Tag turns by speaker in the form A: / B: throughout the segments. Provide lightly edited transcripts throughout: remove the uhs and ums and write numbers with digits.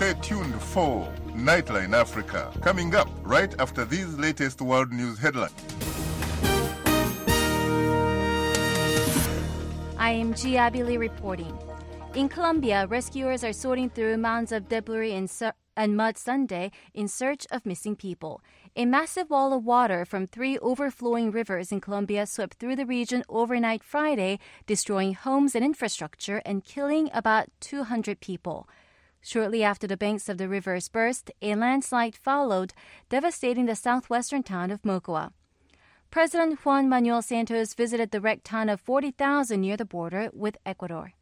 A: Stay tuned for Nightline Africa, coming up right after these latest world news headlines.
B: I am Gia Abili reporting. In Colombia, rescuers are sorting through mounds of debris and mud Sunday in search of missing people. A massive wall of water from 3 overflowing rivers in Colombia swept through the region overnight Friday, destroying homes and infrastructure and killing about 200 people. Shortly after the banks of the rivers burst, a landslide followed, devastating the southwestern town of Mocoa. President Juan Manuel Santos visited the wrecked town of 40,000 near the border with Ecuador.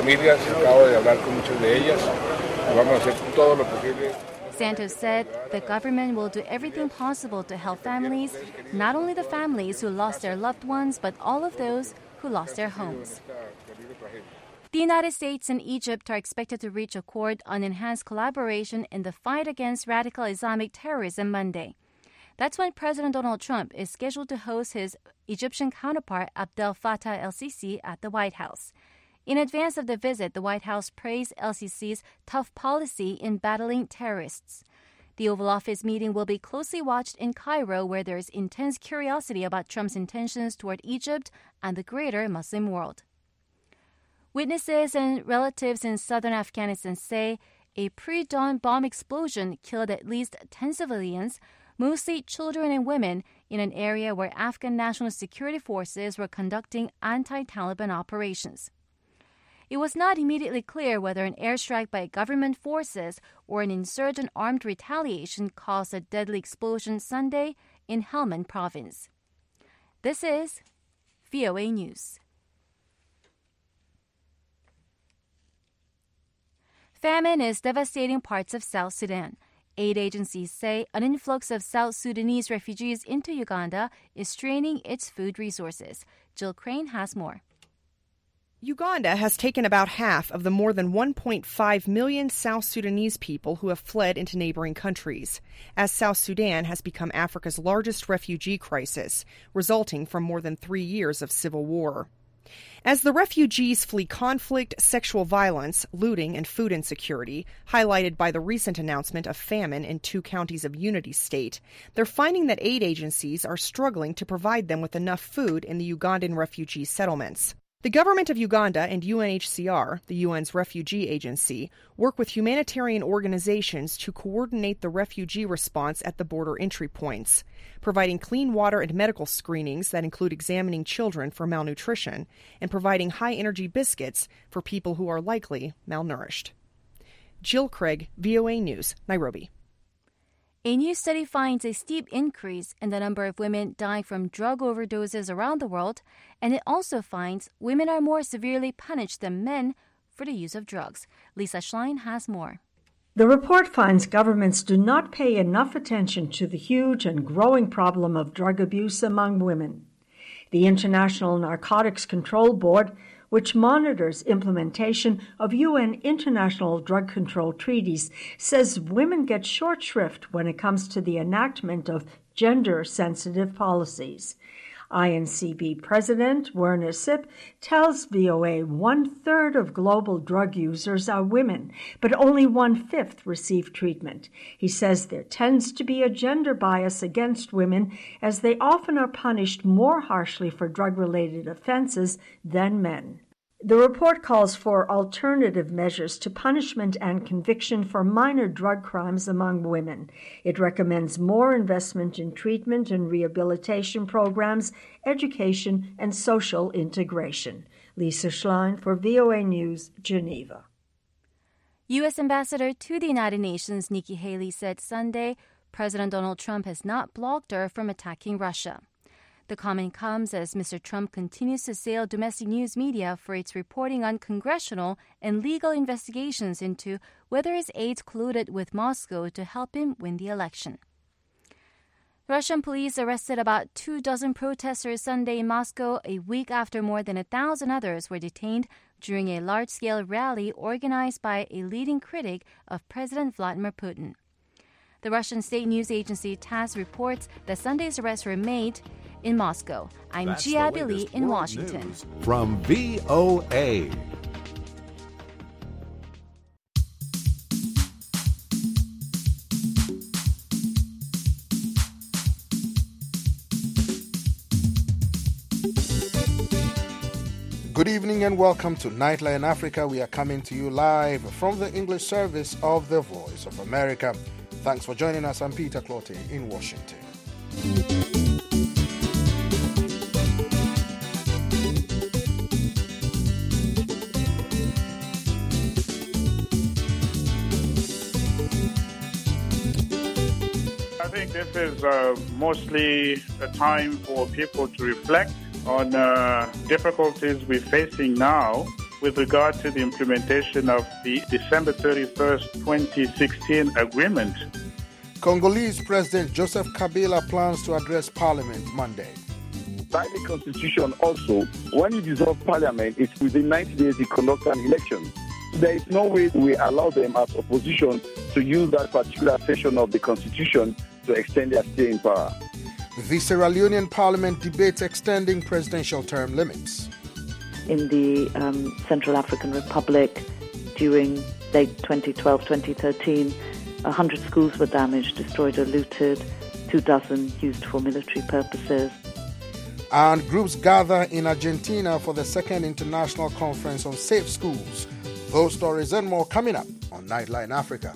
B: Santos said the government will do everything possible to help families, not only the families who lost their loved ones, but all of those who lost their homes. The United States and Egypt are expected to reach accord on enhanced collaboration in the fight against radical Islamic terrorism Monday. That's when President Donald Trump is scheduled to host his Egyptian counterpart Abdel Fattah el-Sisi at the White House. In advance of the visit, the White House praised el-Sisi's tough policy in battling terrorists. The Oval Office meeting will be closely watched in Cairo, where there is intense curiosity about Trump's intentions toward Egypt and the greater Muslim world. Witnesses and relatives in southern Afghanistan say a pre-dawn bomb explosion killed at least 10 civilians, mostly children and women, in an area where Afghan National Security Forces were conducting anti-Taliban operations. It was not immediately clear whether an airstrike by government forces or an insurgent armed retaliation caused a deadly explosion Sunday in Helmand province. This is VOA News. Famine is devastating parts of South Sudan. Aid agencies say an influx of South Sudanese refugees into Uganda is straining its food resources. Jill Crane has more.
C: Uganda has taken about half of the more than 1.5 million South Sudanese people who have fled into neighboring countries, as South Sudan has become Africa's largest refugee crisis, resulting from more than 3 years of civil war. As the refugees flee conflict, sexual violence, looting, and food insecurity, highlighted by the recent announcement of famine in 2 counties of Unity State, they're finding that aid agencies are struggling to provide them with enough food in the Ugandan refugee settlements. The government of Uganda and UNHCR, the UN's refugee agency, work with humanitarian organizations to coordinate the refugee response at the border entry points, providing clean water and medical screenings that include examining children for malnutrition and providing high-energy biscuits for people who are likely malnourished. Jill Craig, VOA News, Nairobi.
B: A new study finds a steep increase in the number of women dying from drug overdoses around the world, and it also finds women are more severely punished than men for the use of drugs. Lisa Schlein has more.
D: The report finds governments do not pay enough attention to the huge and growing problem of drug abuse among women. The International Narcotics Control Board, which monitors implementation of UN international drug control treaties, says women get short shrift when it comes to the enactment of gender-sensitive policies. INCB President Werner Sipp tells VOA 1/3 of global drug users are women, but only 1/5 receive treatment. He says there tends to be a gender bias against women, as they often are punished more harshly for drug-related offenses than men. The report calls for alternative measures to punishment and conviction for minor drug crimes among women. It recommends more investment in treatment and rehabilitation programs, education, and social integration. Lisa Schlein for VOA News, Geneva.
B: U.S. Ambassador to the United Nations Nikki Haley said Sunday President Donald Trump has not blocked her from attacking Russia. The comment comes as Mr. Trump continues to assail domestic news media for its reporting on congressional and legal investigations into whether his aides colluded with Moscow to help him win the election. Russian police arrested about 24 protesters Sunday in Moscow, a week after more than 1,000 others were detained during a large-scale rally organized by a leading critic of President Vladimir Putin. The Russian state news agency TASS reports that Sunday's arrests were made in Moscow. I'm Gia Billy in Washington.
E: From VOA. Good evening and welcome to Nightline Africa. We are coming to you live from the English service of the Voice of America. Thanks for joining us. I'm Peter Clottey in Washington.
F: I think this is mostly a time for people to reflect on difficulties we're facing now with regard to the implementation of the December 31st, 2016 agreement.
E: Congolese President Joseph Kabila plans to address Parliament Monday.
G: By the Constitution also, when you dissolve Parliament, it's within 90 days you conduct an election. There is no way we allow them as opposition to use that particular section of the Constitution to extend their stay in power.
E: The Sierra Leonean Parliament debates extending presidential term limits.
H: In the Central African Republic, during late 2012-2013, 100 schools were damaged, destroyed or looted, 24 used for military purposes.
E: And groups gather in Argentina for the second international conference on safe schools. Those stories and more coming up on Nightline Africa.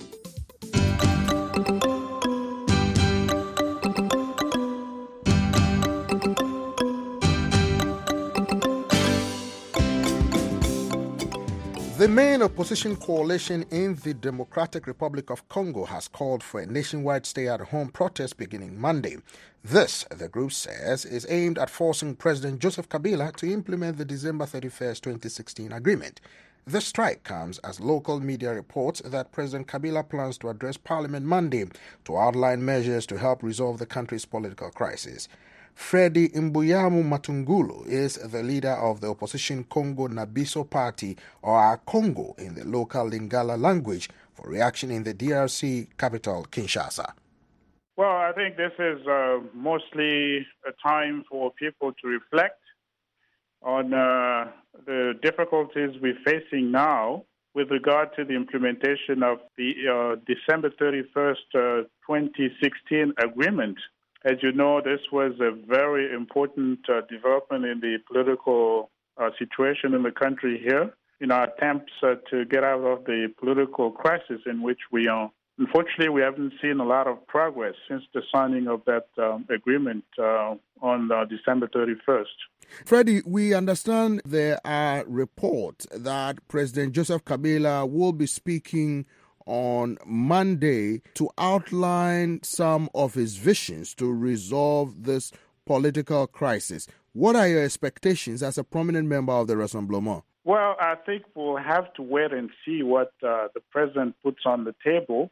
E: The main opposition coalition in the Democratic Republic of Congo has called for a nationwide stay-at-home protest beginning Monday. This, the group says, is aimed at forcing President Joseph Kabila to implement the December 31st, 2016 agreement. The strike comes as local media reports that President Kabila plans to address Parliament Monday to outline measures to help resolve the country's political crisis. Freddy Imbuyamu Matungulu is the leader of the opposition Congo Nabiso Party, or Congo in the local Lingala language, for reaction in the DRC capital, Kinshasa.
F: Well, I think this is mostly a time for people to reflect on the difficulties we're facing now with regard to the implementation of the December 31st, 2016 agreement. As you know, this was a very important development in the political situation in the country here, in our attempts to get out of the political crisis in which we are. Unfortunately, we haven't seen a lot of progress since the signing of that agreement on December 31st.
E: Freddie, we understand there are reports that President Joseph Kabila will be speaking on Monday to outline some of his visions to resolve this political crisis. What are your expectations as a prominent member of the Rassemblement?
F: Well, I think we'll have to wait and see what the president puts on the table.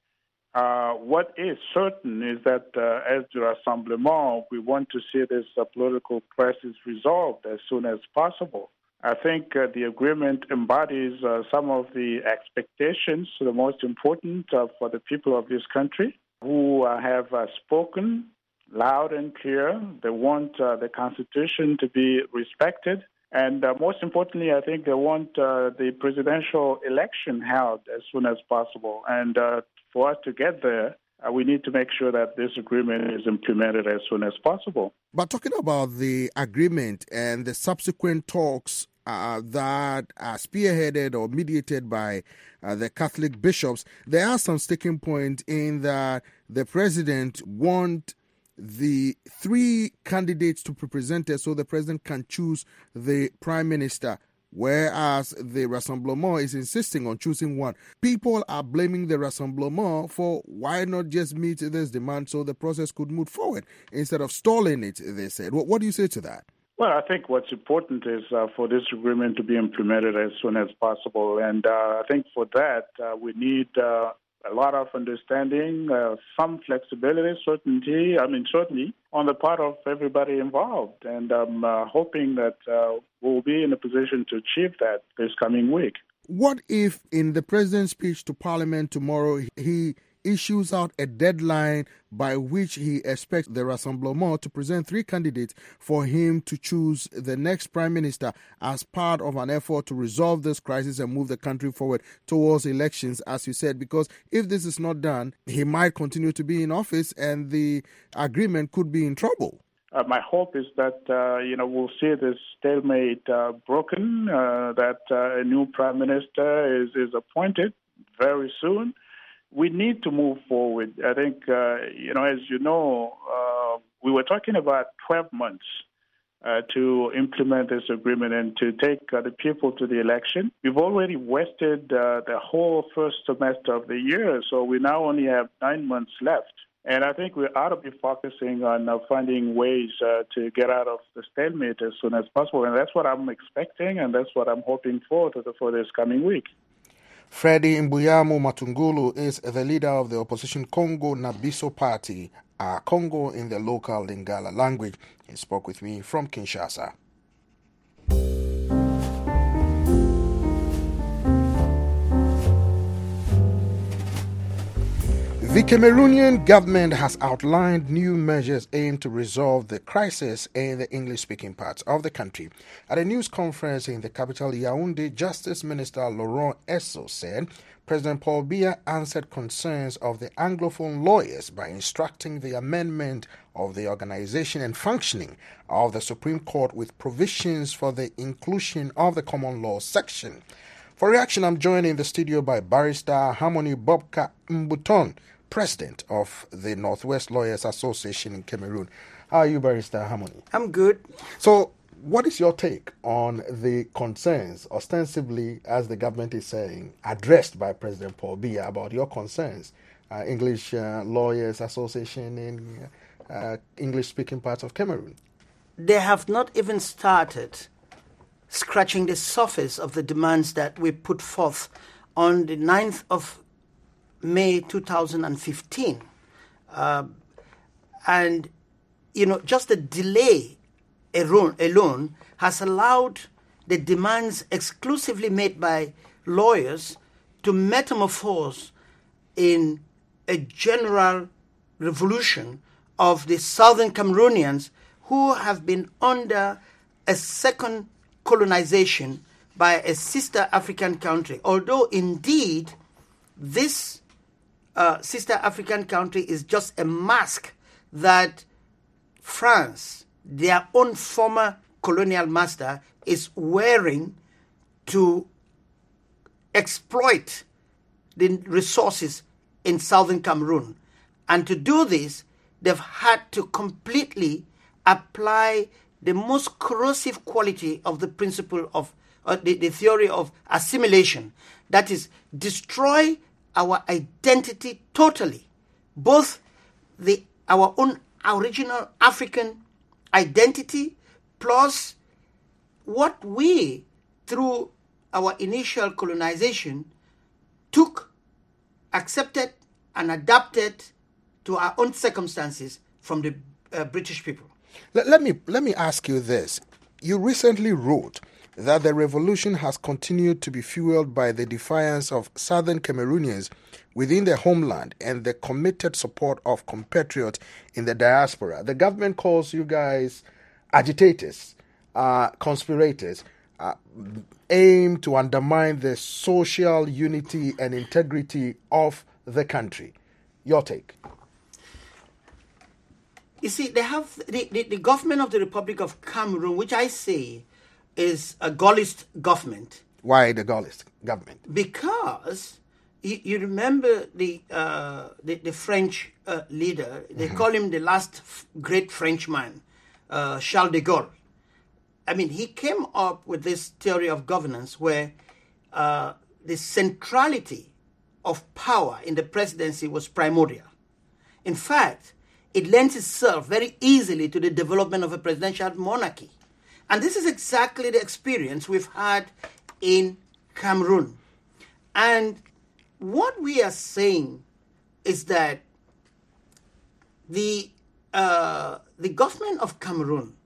F: What is certain is that as the Rassemblement, we want to see this political crisis resolved as soon as possible. I think the agreement embodies some of the expectations, the most important for the people of this country, who have spoken loud and clear. They want the Constitution to be respected. And most importantly, I think they want the presidential election held as soon as possible. And for us to get there, we need to make sure that this agreement is implemented as soon as possible.
E: But talking about the agreement and the subsequent talks that are spearheaded or mediated by the Catholic bishops, there are some sticking points in that the president wants the three candidates to be presented so the president can choose the prime minister, whereas the Rassemblement is insisting on choosing one. People are blaming the Rassemblement for why not just meet this demand so the process could move forward instead of stalling it, they said. What do you say to that?
F: Well, I think what's important is for this agreement to be implemented as soon as possible. And I think for that, we need a lot of understanding, some flexibility, certainty on the part of everybody involved. And I'm hoping that we'll be in a position to achieve that this coming week.
E: What if in the president's speech to Parliament tomorrow, he issues out a deadline by which he expects the Rassemblement to present three candidates for him to choose the next prime minister as part of an effort to resolve this crisis and move the country forward towards elections, as you said, because if this is not done, he might continue to be in office and the agreement could be in trouble.
F: My hope is that, we'll see this stalemate broken, that a new prime minister is appointed very soon. We need to move forward. I think, as you know, we were talking about 12 months to implement this agreement and to take the people to the election. We've already wasted the whole first semester of the year, so we now only have 9 months left. And I think we ought to be focusing on finding ways to get out of the stalemate as soon as possible. And that's what I'm expecting, and that's what I'm hoping for this coming week.
E: Freddie Mbuyamo Matungulu is the leader of the opposition Congo Nabiso Party, Congo in the local Lingala language. He spoke with me from Kinshasa. The Cameroonian government has outlined new measures aimed to resolve the crisis in the English-speaking parts of the country. At a news conference in the capital Yaoundé, Justice Minister Laurent Esso said President Paul Biya answered concerns of the Anglophone lawyers by instructing the amendment of the organization and functioning of the Supreme Court with provisions for the inclusion of the common law section. For reaction, I'm joined in the studio by Barrister Harmony Bobka Mbuton, President of the Northwest Lawyers Association in Cameroon. How are you, Barrister Harmony?
I: I'm good.
E: So, what is your take on the concerns, ostensibly, as the government is saying, addressed by President Paul Biya about your concerns, English Lawyers Association in English-speaking parts of Cameroon?
I: They have not even started scratching the surface of the demands that we put forth on the 9th of May 2015. And, just the delay alone has allowed the demands exclusively made by lawyers to metamorphose in a general revolution of the southern Cameroonians who have been under a second colonization by a sister African country. Although, indeed, this sister African country is just a mask that France, their own former colonial master, is wearing to exploit the resources in southern Cameroon. And to do this, they've had to completely apply the most corrosive quality of the principle of the theory of assimilation. That is, destroy our identity totally, both our own original African identity plus what we, through our initial colonization, took, accepted, and adapted to our own circumstances from the British people.
E: Let me ask you this. You recently wrote that the revolution has continued to be fueled by the defiance of southern Cameroonians within their homeland and the committed support of compatriots in the diaspora. The government calls you guys agitators, conspirators, aim to undermine the social unity and integrity of the country. Your take?
I: You see, they have the government of the Republic of Cameroon, which I say is a Gaullist government.
E: Why the Gaullist government?
I: Because you remember the French leader. They call him the last great Frenchman, Charles de Gaulle. I mean, he came up with this theory of governance where the centrality of power in the presidency was primordial. In fact, it lends itself very easily to the development of a presidential monarchy. And this is exactly the experience we've had in Cameroon. And what we are saying is that the government of Cameroon,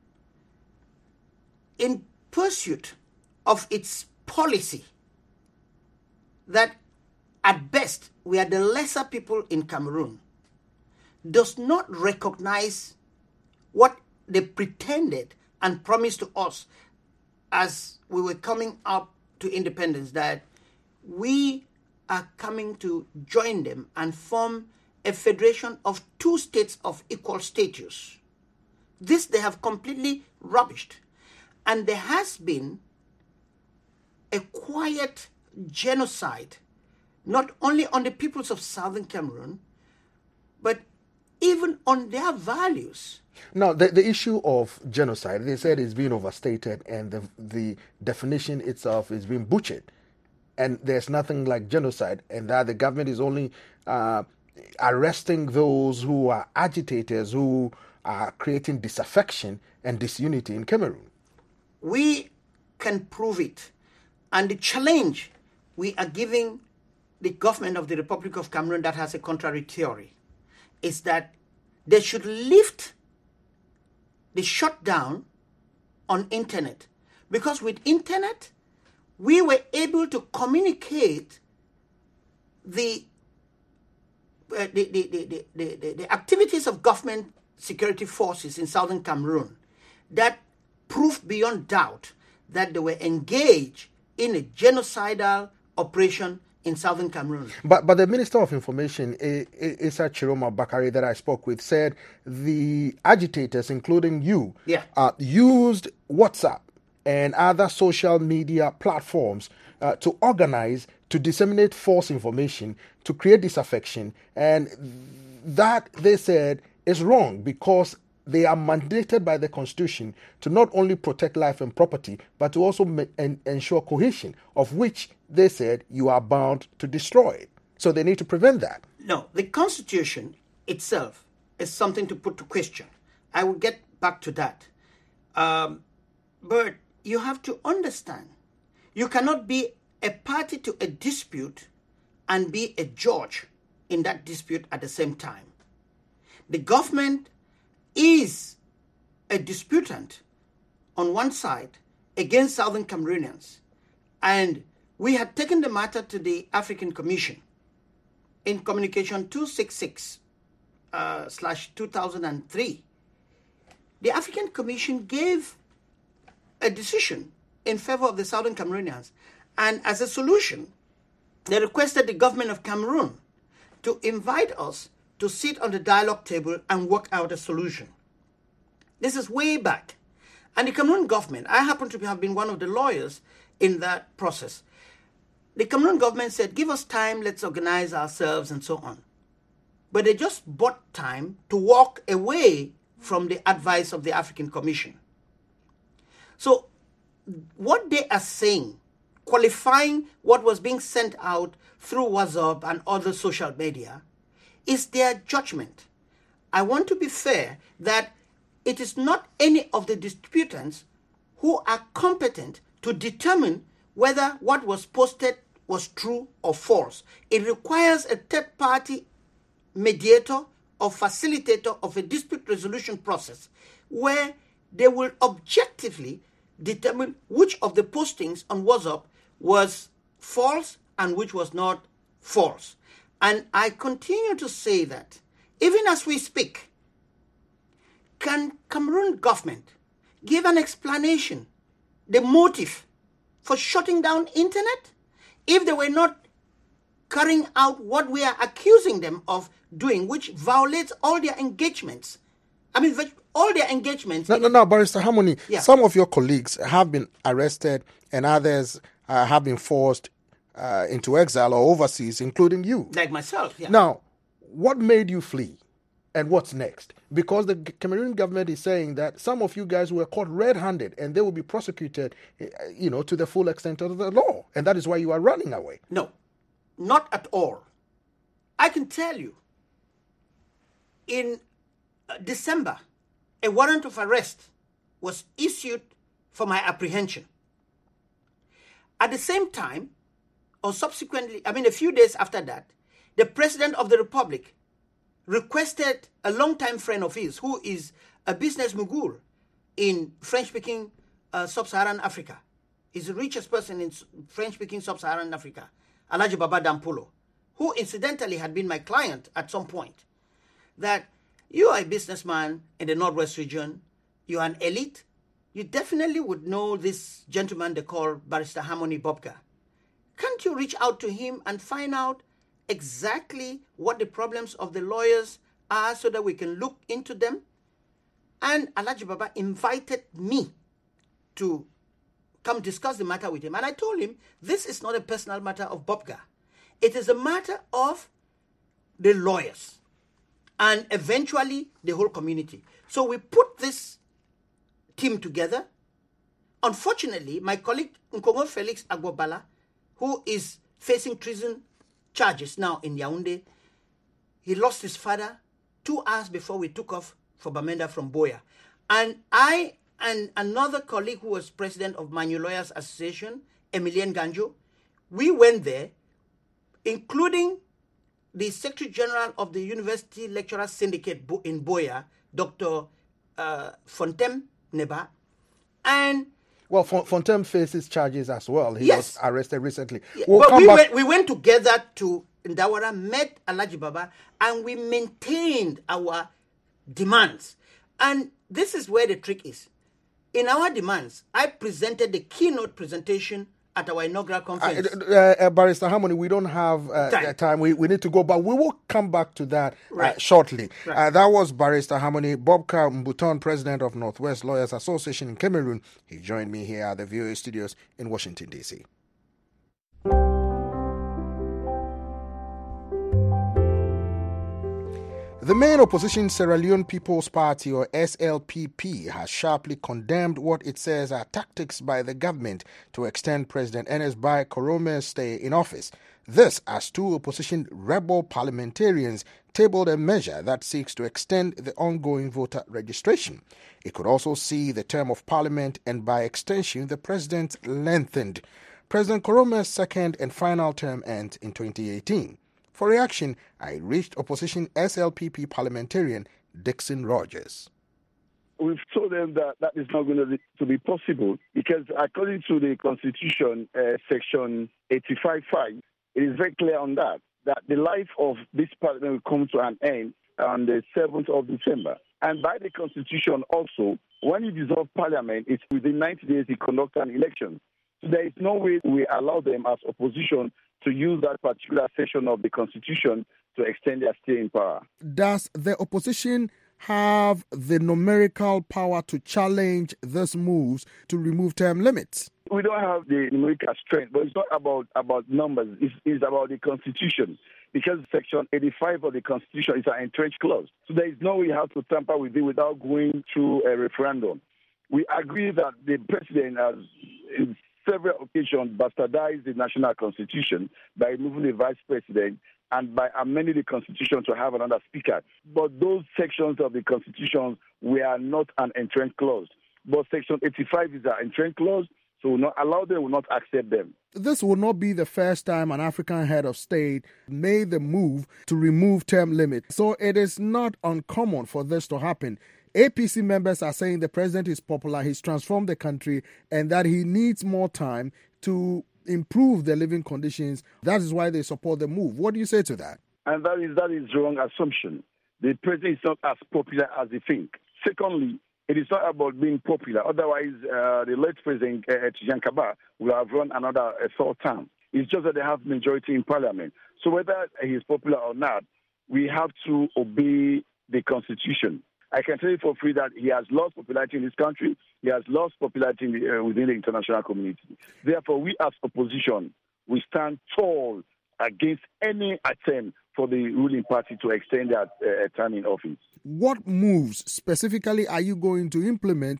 I: in pursuit of its policy, that at best we are the lesser people in Cameroon, does not recognize what they pretended and promised to us as we were coming up to independence, that we are coming to join them and form a federation of two states of equal status. This they have completely rubbished. And there has been a quiet genocide, not only on the peoples of southern Cameroon, but even on their values.
E: Now, the issue of genocide, they said, is being overstated, and the definition itself is being butchered. And there's nothing like genocide, and that the government is only arresting those who are agitators, who are creating disaffection and disunity in Cameroon.
I: We can prove it. And the challenge we are giving the government of the Republic of Cameroon that has a contrary theory is that they should lift the shutdown on internet. Because with internet, we were able to communicate the activities of government security forces in southern Cameroon that proved beyond doubt that they were engaged in a genocidal operation in southern Cameroon.
E: But the Minister of Information, Issa Chiroma Bakari, that I spoke with, said the agitators, including you, used WhatsApp and other social media platforms to organize, to disseminate false information, to create disaffection. And that, they said, is wrong because they are mandated by the Constitution to not only protect life and property, but to also ensure cohesion, of which they said you are bound to destroy it. So they need to prevent that.
I: No, the Constitution itself is something to put to question. I will get back to that. But you have to understand, you cannot be a party to a dispute and be a judge in that dispute at the same time. The government is a disputant on one side against Southern Cameroonians. And we had taken the matter to the African Commission in Communication 266/2003. The African Commission gave a decision in favor of the Southern Cameroonians. And as a solution, they requested the government of Cameroon to invite us to sit on the dialogue table and work out a solution. This is way back. And the Cameroon government, I happen to have been one of the lawyers in that process. The Cameroon government said, give us time, let's organize ourselves and so on. But they just bought time to walk away from the advice of the African Commission. So what they are saying, qualifying what was being sent out through WhatsApp and other social media, is their judgment. I want to be fair that it is not any of the disputants who are competent to determine whether what was posted was true or false. It requires a third-party mediator or facilitator of a dispute resolution process where they will objectively determine which of the postings on WhatsApp was false and which was not false. And I continue to say that, even as we speak, can Cameroon government give an explanation, the motive for shutting down internet, if they were not carrying out what we are accusing them of doing, which violates all their engagements? I mean, all their engagements.
E: No, Barrister Harmony, some of your colleagues have been arrested and others have been forced into exile or overseas, including you.
I: Like myself, yeah.
E: Now, what made you flee? And what's next? Because the Cameroon government is saying that some of you guys were caught red-handed and they will be prosecuted, to the full extent of the law. And that is why you are running away.
I: No, not at all. I can tell you, in December, a warrant of arrest was issued for my apprehension. At the same time, or subsequently, a few days after that, the President of the Republic requested a longtime friend of his, who is a business mogul in French-speaking sub-Saharan Africa. He's the richest person in French-speaking sub-Saharan Africa, Alhaji Baba Dampulo, who incidentally had been my client at some point, that you are a businessman in the Northwest region, you are an elite, you definitely would know this gentleman they call Barrister Harmony Bobka. Can't you reach out to him and find out exactly what the problems of the lawyers are so that we can look into them? And Alhaji Baba invited me to come discuss the matter with him. And I told him, this is not a personal matter of Bobga. It is a matter of the lawyers and eventually the whole community. So we put this team together. Unfortunately, my colleague Nkongo Felix Agbobala, who is facing treason charges now in Yaoundé, he lost his father 2 hours before we took off for Bamenda from Boya. And I and another colleague who was president of Manu Lawyers Association, Emilien Ganjo, we went there, including the Secretary General of the University Lecturer Syndicate in Boya, Dr. Fontem Neba, and...
E: Well, Fontem faces charges as well. He was arrested recently.
I: Yeah, but we went together to Ndawara, met Alhaji Baba, and we maintained our demands. And this is where the trick is. In our demands, I presented the keynote presentation at our inaugural conference.
E: Barrister Harmony, we don't have time. We need to go, but we will come back to that shortly. Right. That was Barrister Harmony Bobka Mbuton, president of Northwest Lawyers Association in Cameroon. He joined me here at the VOA studios in Washington, D.C. The main opposition Sierra Leone People's Party, or SLPP, has sharply condemned what it says are tactics by the government to extend President Ernest Bai Korome's stay in office. This as two opposition rebel parliamentarians tabled a measure that seeks to extend the ongoing voter registration. It could also see the term of parliament and, by extension, the president lengthened. President Korome's second and final term ends in 2018. For reaction, I reached opposition SLPP parliamentarian Dixon Rogers.
G: We've told them that that is not going to be possible because according to the Constitution, Section 85.5, it is very clear on that the life of this parliament will come to an end on the 7th of December. And by the Constitution also, when you dissolve parliament, it's within 90 days you conduct an election. So there is no way we allow them as opposition to use that particular section of the Constitution to extend their stay in power.
E: Does the opposition have the numerical power to challenge these moves to remove term limits?
G: We don't have the numerical strength, but it's not about numbers. It's about the Constitution. Because Section 85 of the Constitution is an entrenched clause. So there is no way you have to tamper with it without going through a referendum. We agree that the president has, in several occasions, bastardized the national constitution by removing the vice president and by amending the constitution to have another speaker. But those sections of the constitution were not an entrenched clause. But Section 85 is an entrenched clause, so will not allow them, will not accept them.
E: This will not be the first time an African head of state made the move to remove term limits. So it is not uncommon for this to happen. APC members are saying the president is popular, he's transformed the country, and that he needs more time to improve their living conditions. That is why they support the move. What do you say to that?
G: And that is wrong assumption. The president is not as popular as they think. Secondly, it is not about being popular. Otherwise, the late president, Tijan Kaba, will have run another third term. It's just that they have majority in parliament. So whether he is popular or not, we have to obey the constitution. I can tell you for free that he has lost popularity in this country. He has lost popularity within the international community. Therefore, we as opposition, we stand tall against any attempt for the ruling party to extend their term in office.
E: What moves specifically are you going to implement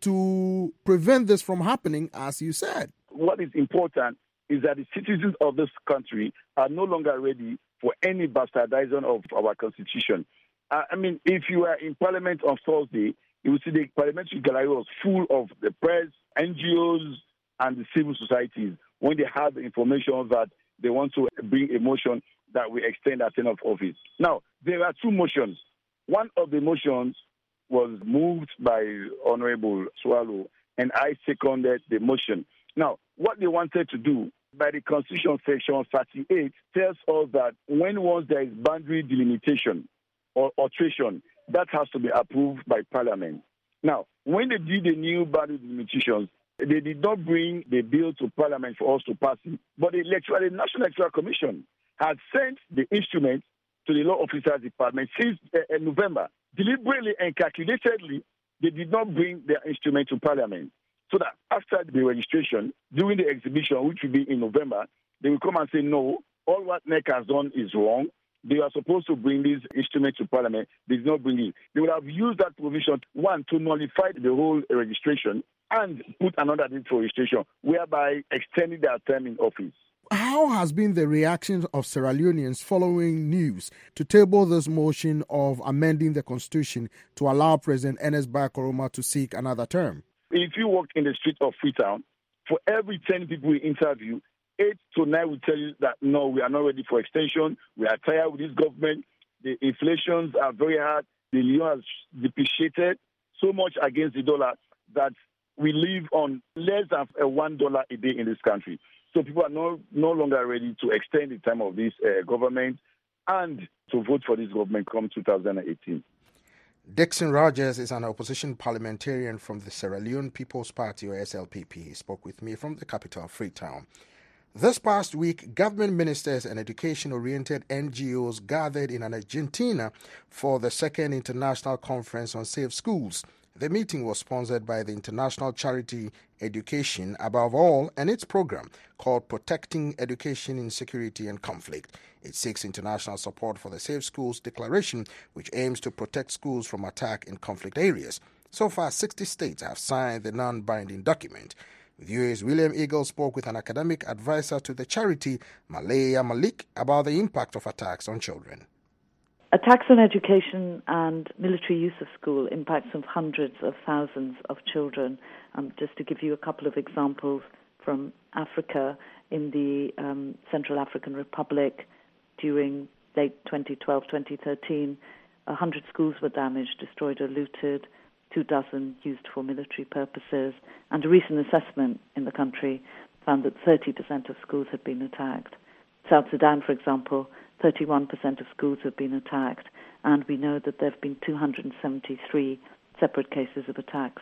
E: to prevent this from happening, as you said?
G: What is important is that the citizens of this country are no longer ready for any bastardizing of our constitution. I mean, if you were in Parliament on Thursday, you will see the parliamentary gallery was full of the press, NGOs, and the civil societies when they have the information that they want to bring a motion that we extend our term of office. Now, there are two motions. One of the motions was moved by Honorable Swallow, and I seconded the motion. Now, what they wanted to do by the Constitution Section 38 tells us that once there is boundary delimitation, or alteration, that has to be approved by Parliament. Now, when they did the new boundary limitations, they did not bring the bill to Parliament for us to pass it, but the National Electoral Commission had sent the instrument to the Law Officers Department since November, deliberately and calculatedly they did not bring their instrument to Parliament. So that after the registration, during the exhibition, which will be in November, they will come and say, no, all what NEC has done is wrong. They are supposed to bring this instrument to Parliament. They did not bring it. They would have used that provision, one, to nullify the whole registration and put another date for registration, whereby extending their term in office.
E: How has been the reaction of Sierra Leoneans following news to table this motion of amending the constitution to allow President Ernest Bai Koroma to seek another term?
G: If you walk in the street of Freetown, for every 10 people we interview, 8 to 9 will tell you that, no, we are not ready for extension. We are tired with this government. The inflations are very hard. The yuan has depreciated so much against the dollar that we live on less than $1 a day in this country. So people are no longer ready to extend the time of this government and to vote for this government come 2018.
E: Dixon Rogers is an opposition parliamentarian from the Sierra Leone People's Party, or SLPP. He spoke with me from the capital, Freetown. This past week, government ministers and education-oriented NGOs gathered in Argentina for the second International Conference on Safe Schools. The meeting was sponsored by the international charity Education Above All and its program called Protecting Education in Security and Conflict. It seeks international support for the Safe Schools Declaration, which aims to protect schools from attack in conflict areas. So far, 60 states have signed the non-binding document. VOA's William Eagle spoke with an academic advisor to the charity, Malaya Malik, about the impact of attacks on children.
H: Attacks on education and military use of school impacts on hundreds of thousands of children. Just to give you a couple of examples from Africa, in the Central African Republic during late 2012-2013, 100 schools were damaged, destroyed or looted, 24 used for military purposes, and a recent assessment in the country found that 30% of schools had been attacked. South Sudan, for example, 31% of schools have been attacked, and we know that there have been 273 separate cases of attacks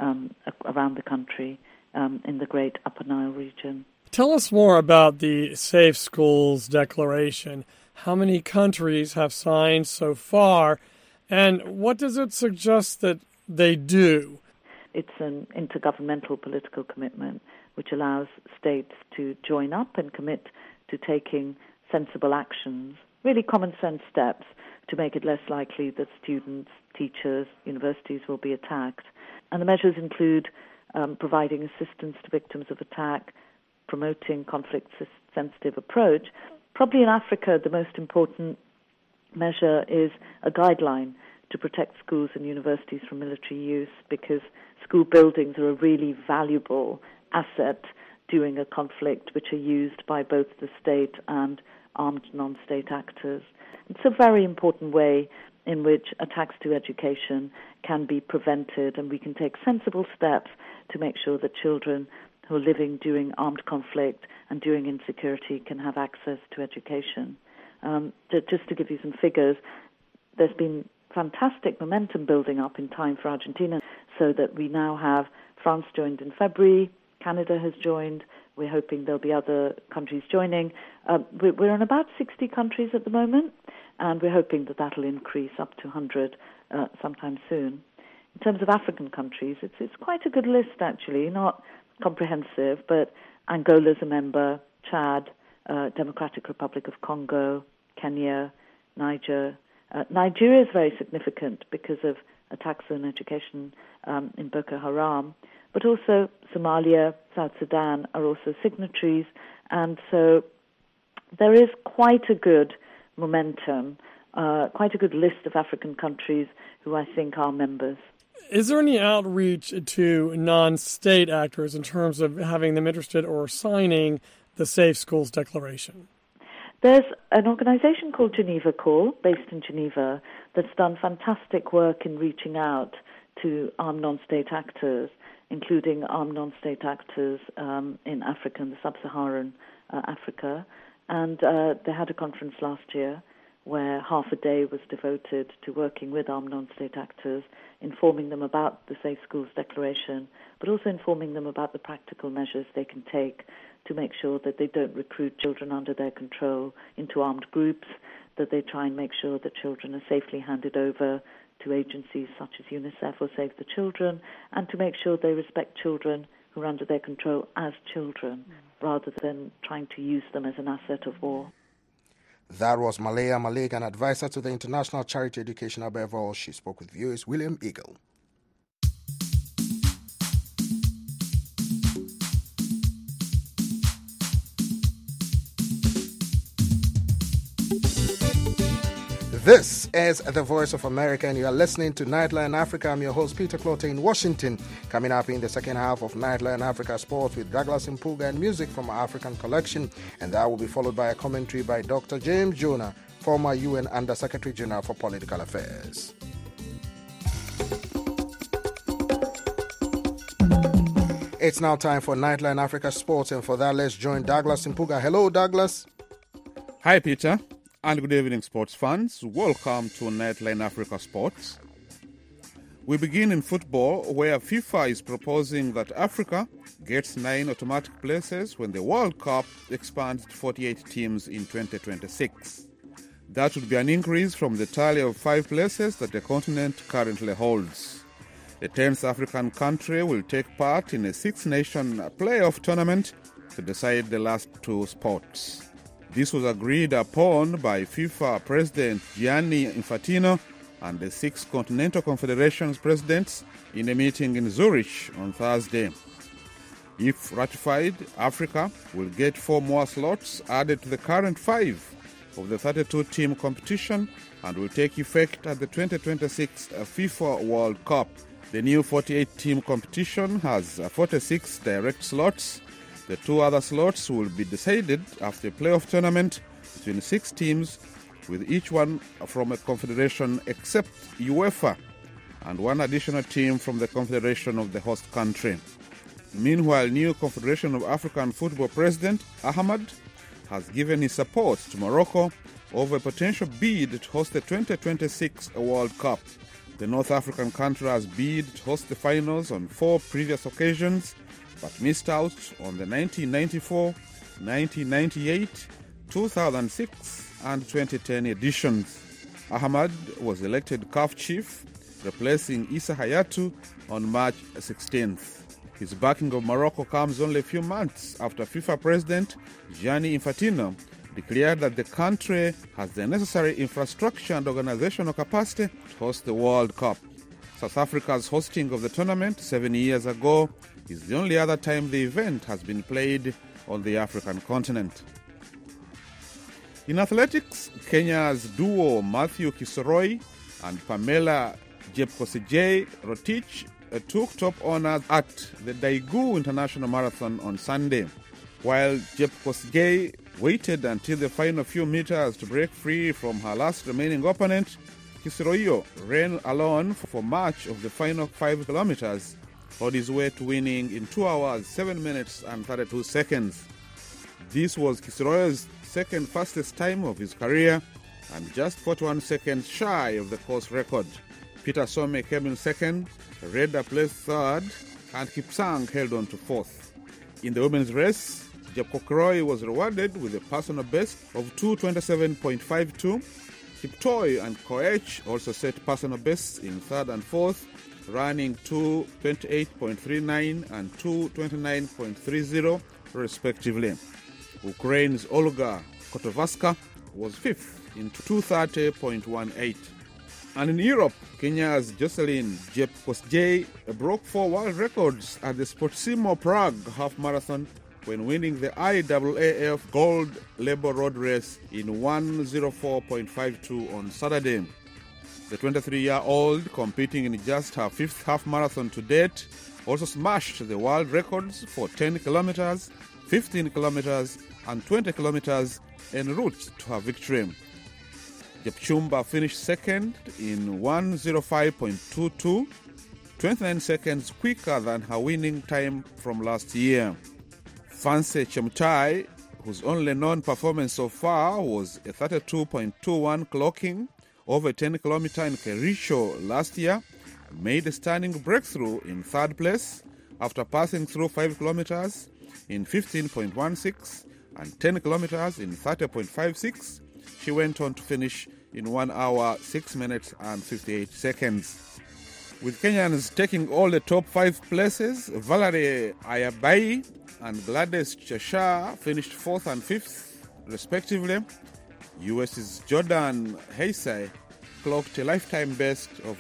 H: around the country in the Great Upper Nile region.
J: Tell us more about the Safe Schools Declaration. How many countries have signed so far, and what does it suggest that they do?
H: It's an intergovernmental political commitment which allows states to join up and commit to taking sensible actions, really common sense steps, to make it less likely that students, teachers, universities will be attacked. And the measures include providing assistance to victims of attack, promoting conflict-sensitive approach. Probably in Africa, the most important measure is a guideline to protect schools and universities from military use, because school buildings are a really valuable asset during a conflict, which are used by both the state and armed non-state actors. It's a very important way in which attacks to education can be prevented, and we can take sensible steps to make sure that children who are living during armed conflict and during insecurity can have access to education. Just to give you some figures, there's been fantastic momentum building up in time for Argentina, so that we now have France joined in February, Canada has joined. We're hoping there'll be other countries joining. We're in about 60 countries at the moment, and we're hoping that that'll increase up to 100 sometime soon. In terms of African countries, it's quite a good list, actually, not comprehensive, but Angola's a member, Chad, Democratic Republic of Congo, Kenya, Niger. Nigeria is very significant because of attacks on education in Boko Haram, but also Somalia, South Sudan are also signatories, and so there is quite a good momentum, quite a good list of African countries who I think are members.
J: Is there any outreach to non-state actors in terms of having them interested or signing the Safe Schools Declaration?
H: There's an organization called Geneva Call, based in Geneva, that's done fantastic work in reaching out to armed non-state actors, including armed non-state actors in Africa and the sub-Saharan Africa. And they had a conference last year where half a day was devoted to working with armed non-state actors, informing them about the Safe Schools Declaration, but also informing them about the practical measures they can take to make sure that they don't recruit children under their control into armed groups, that they try and make sure that children are safely handed over to agencies such as UNICEF or Save the Children, and to make sure they respect children who are under their control as children, rather than trying to use them as an asset of war.
E: That was Malaya Malik, an advisor to the International Charity Education above all. She spoke with viewers William Eagle. This is the Voice of America, and you are listening to Nightline Africa. I'm your host, Peter Clotte, in Washington. Coming up in the second half of Nightline Africa Sports with Douglas Mpuga and music from our African collection, and that will be followed by a commentary by Dr. James Jonah, former UN Under-Secretary General for Political Affairs. It's now time for Nightline Africa Sports, and for that, let's join Douglas Mpuga. Hello, Douglas.
K: Hi, Peter. And good evening, sports fans. Welcome to Nightline Africa Sports. We begin in football, where FIFA is proposing that Africa gets 9 automatic places when the World Cup expands to 48 teams in 2026. That would be an increase from the tally of 5 places that the continent currently holds. The 10th African country will take part in a 6-nation playoff tournament to decide the last 2 spots. This was agreed upon by FIFA President Gianni Infantino and the 6 Continental Confederations presidents in a meeting in Zurich on Thursday. If ratified, Africa will get 4 more slots added to the current 5 of the 32-team competition and will take effect at the 2026 FIFA World Cup. The new 48-team competition has 46 direct slots. The 2 other slots will be decided after a playoff tournament between 6 teams, with each one from a confederation except UEFA, and 1 additional team from the confederation of the host country. Meanwhile, new Confederation of African Football President Ahmad has given his support to Morocco over a potential bid to host the 2026 World Cup. The North African country has bid to host the finals on 4 previous occasions, but missed out on the 1994, 1998, 2006 and 2010 editions. Ahmad was elected CAF chief, replacing Issa Hayatou on March 16th. His backing of Morocco comes only a few months after FIFA President Gianni Infantino declared that the country has the necessary infrastructure and organizational capacity to host the World Cup. South Africa's hosting of the tournament 7 years ago is the only other time the event has been played on the African continent. In athletics, Kenya's duo Matthew Kisoroi and Pamela Jepkosgei Rotich took top honors at the Daegu International Marathon on Sunday. While Jepkosgei waited until the final few meters to break free from her last remaining opponent, Kisoroyo ran alone for much of the final 5 kilometers on his way to winning in 2 hours, 7 minutes and 32 seconds. This was Kisoroyo's second fastest time of his career and just 41 seconds shy of the course record. Peter Some came in second, Reda placed third, and Kipsang held on to fourth. In the women's race, Jepkosgei was rewarded with a personal best of 2:27.52. Kiptoi and Koech also set personal bests in third and fourth, running 2:28.39 and 2:29.30 respectively. Ukraine's Olga Kotovaska was fifth in 2:30.18. And in Europe, Kenya's Jocelyn Jepkosgei broke 4 world records at the Sportsimo Prague half marathon when winning the IAAF Gold Label Road Race in 1:04.52 on Saturday. The 23-year-old, competing in just her 5th half marathon to date, also smashed the world records for 10 kilometers, 15 kilometers, and 20 kilometers en route to her victory. Jepchumba finished second in 1:05.22, 29 seconds quicker than her winning time from last year. Fancy Chemtai, whose only known performance so far was a 32.21 clocking over 10 kilometers in Kericho last year, made a stunning breakthrough in third place after passing through 5 kilometers in 15.16 and 10 kilometers in 30.56 She went on to finish in 1 hour, 6 minutes and 58 seconds. With Kenyans taking all the top 5 places, Valerie Ayabai and Gladys Cheshire finished 4th and 5th, respectively. US's Jordan Heisei clocked a lifetime best of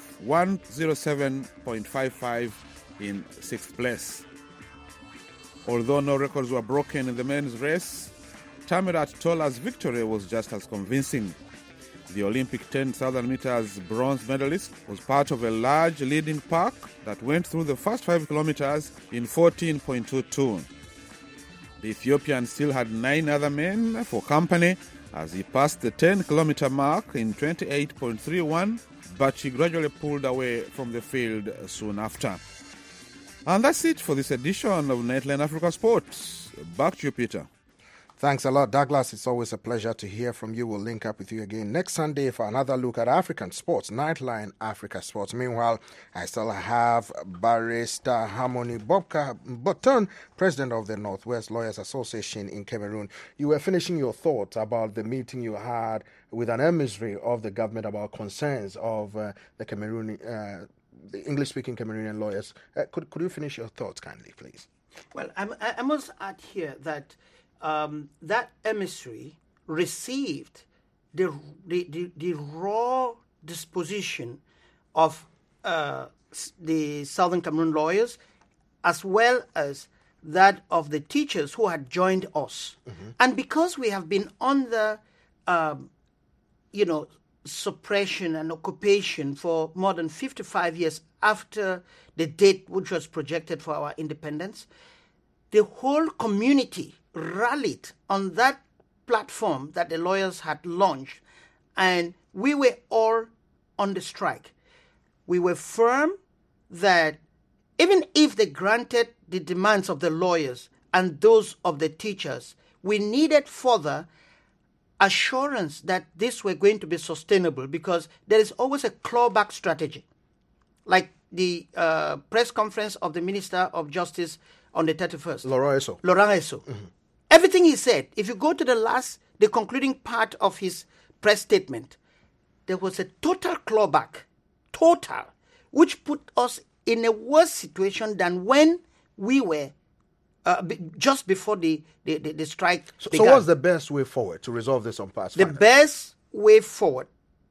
K: 1:07.55 in 6th place. Although no records were broken in the men's race, Tamirat Tola's victory was just as convincing. The Olympic 10,000 meters bronze medalist was part of a large leading pack that went through the first 5 kilometers in 14.22. The Ethiopian still had 9 other men for company as he passed the 10-kilometer mark in 28.31, but she gradually pulled away from the field soon after. And that's it for this edition of Nightline Africa Sports. Back to you, Peter.
E: Thanks a lot, Douglas. It's always a pleasure to hear from you. We'll link up with you again next Sunday for another look at African sports, Nightline Africa Sports. Meanwhile, I still have Barrister Harmony Botton, President of the Northwest Lawyers Association in Cameroon. You were finishing your thoughts about the meeting you had with an emissary of the government about concerns of the English-speaking Cameroonian lawyers. Could you finish your thoughts kindly, please?
I: Well, I must add here that that emissary received the raw disposition of the Southern Cameroon lawyers, as well as that of the teachers who had joined us. Mm-hmm. And because we have been under, suppression and occupation for more than 55 years after the date which was projected for our independence, the whole community rallied on that platform that the lawyers had launched, and we were all on the strike. We were firm that even if they granted the demands of the lawyers and those of the teachers, we needed further assurance that this were going to be sustainable, because there is always a clawback strategy. Like the press conference of the Minister of Justice on the 31st. Laurent Esso. Mm-hmm. Everything he said, if you go to the concluding part of his press statement, there was a total clawback, which put us in a worse situation than when we were just before the strike began.
E: So what's the best way forward to resolve this impasse?
I: The best way forward,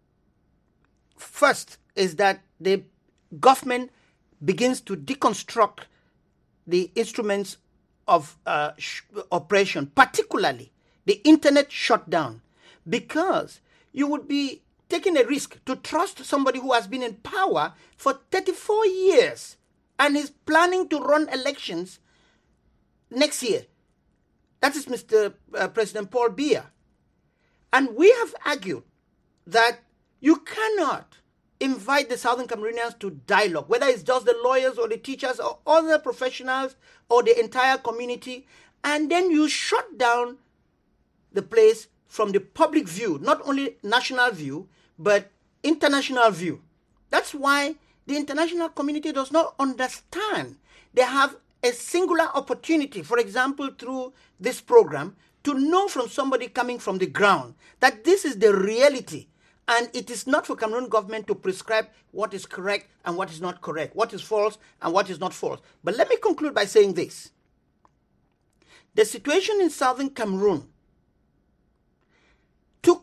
I: first, is that the government begins to deconstruct the instruments of oppression, particularly the internet shutdown, because you would be taking a risk to trust somebody who has been in power for 34 years and is planning to run elections next year. That is Mr. President Paul Biya. And we have argued that you cannot invite the Southern Cameroonians to dialogue, whether it's just the lawyers or the teachers or other professionals or the entire community, and then you shut down the place from the public view, not only national view, but international view. That's why the international community does not understand. They have a singular opportunity, for example, through this program, to know from somebody coming from the ground that this is the reality. And it is not for Cameroon government to prescribe what is correct and what is not correct, what is false and what is not false. But let me conclude by saying this. The situation in Southern Cameroon took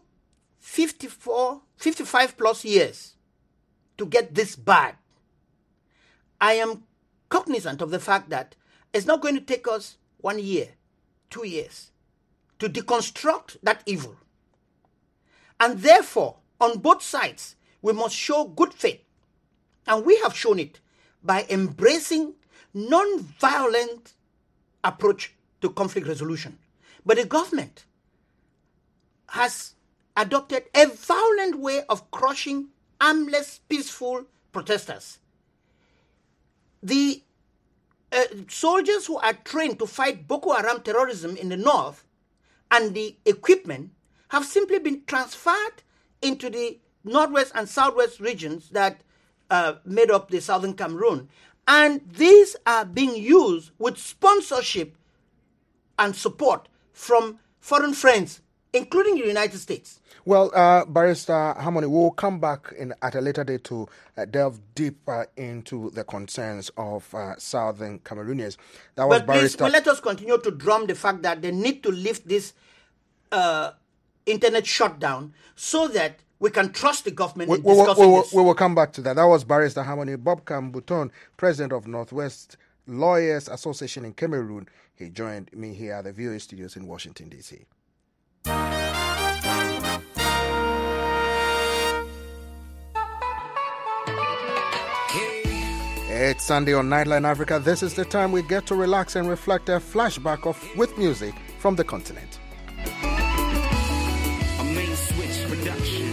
I: 55 plus years to get this bad. I am cognizant of the fact that it's not going to take us 1 year, 2 years to deconstruct that evil. And therefore, on both sides, we must show good faith. And we have shown it by embracing non-violent approach to conflict resolution. But the government has adopted a violent way of crushing armless, peaceful protesters. The soldiers who are trained to fight Boko Haram terrorism in the north and the equipment have simply been transferred into the northwest and southwest regions that made up the Southern Cameroon. And these are being used with sponsorship and support from foreign friends including the United States.
E: Well, Barrister Harmony, we'll come back at a later date to delve deeper into the concerns of Southern Cameroonians. That was
I: Please, let us continue to drum the fact that they need to lift this internet shutdown so that we can trust the government in discussing this.
E: We will come back to that. That was Barrister Harmony Bobcam Bouton, President of Northwest Lawyers Association in Cameroon. He joined me here at the VOA studios in Washington, D.C. It's Sunday on Nightline Africa. This is the time we get to relax and reflect a flashback with music from the continent.
L: A main switch production.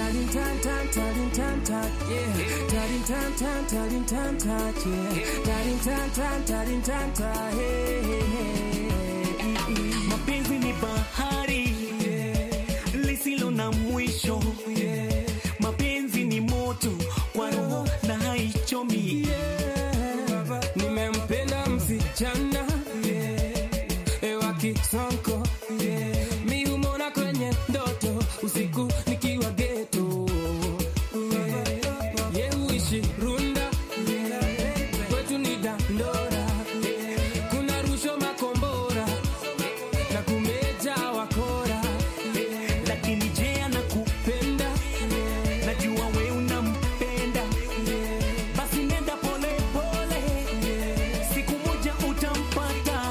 L: Mapenzi ni bahari lisilo na mwisho. Mapenzi ni moto kwa roho na haichomi. Nimempenda msichana ewa kisonko. Mi humona kwenye ndoto usiku nikiwa ghetto. Ye uishi Runda kwetu ni Dandora. Kuna rusho makombora na kumeja wakora. Lakini je anakupenda? Najua we unampenda. Basi nenda pole pole, siku moja utampata.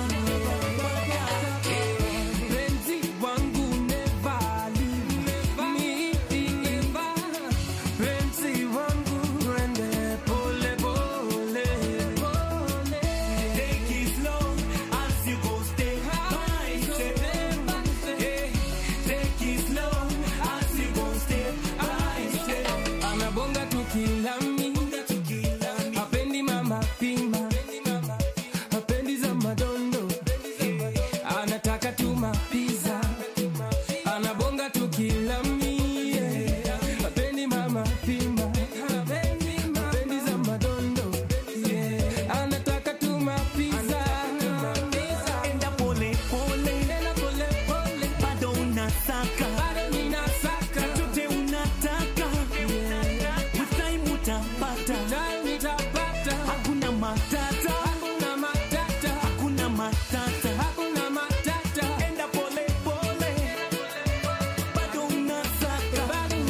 L: Penzi wangu never leave me. Penzi wangu twende pole pole. Take it slow as you go step by step. Take it slow as you go step by step. Anabonga tukilami, hapendi mama pima, hapendi za madondo, anataka tu mapiza. Anabonga tukilami, hapendi mama pima, hapendi za madondo, anataka tu mapiza. Enda pole pole, bado unasaka, chochote unataka, with time utapata. Hakuna matata, hakuna matata. Enda pole pole, bado unasaka.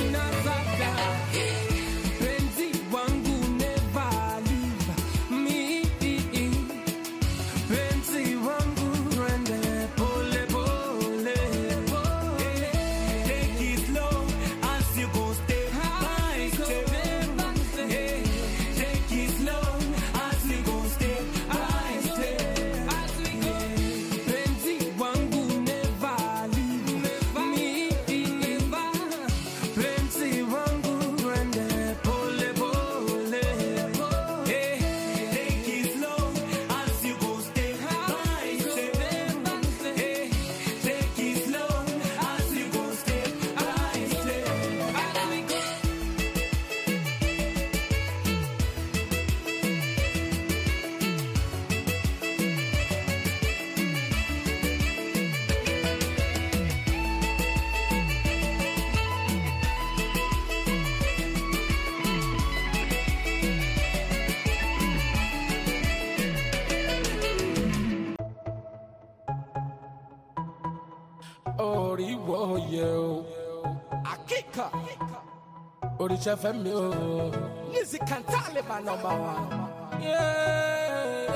L: Penzi wangu never leave me. Penzi wangu twende pole pole. Take it slow as you go step by step. Take it slow as you go step by step. Penzi wangu never leave me. Penzi wangu twende pole pole. Take it slow as you go step by step. Take it slow as you go step by step.
M: Oriwo yo, Akika, Orisha Femio, Lizzie Cantale, my number one. Yeah.